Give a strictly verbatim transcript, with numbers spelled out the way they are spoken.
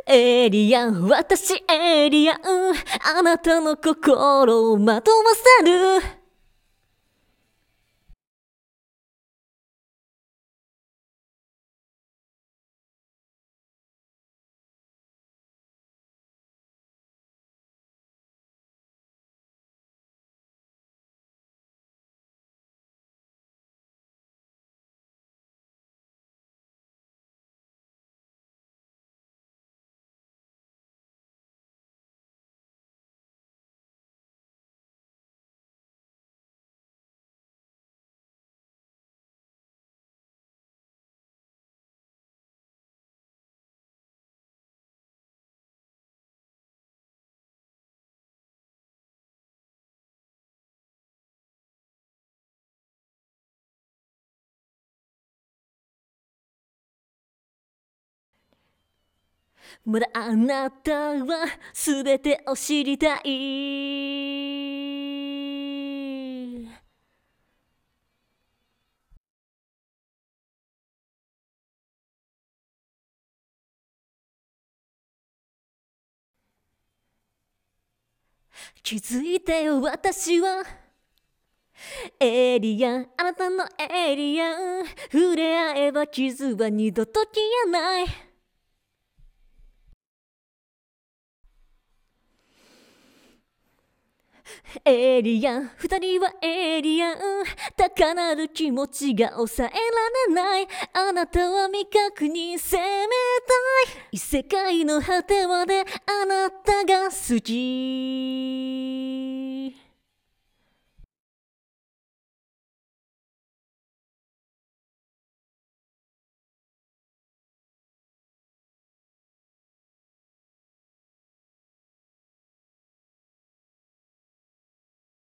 エイリアン、私エイリアン、あなたの心を惑わせる。まだあなたは全てを知りたい。気づいてよ、私はエイリアン、あなたのエイリアン。触れ合えば傷は二度と消えない。エイリアン、二人はエイリアン。高鳴る気持ちが抑えられない。あなたは未確認生命体。異世界の果てまであなたが好き。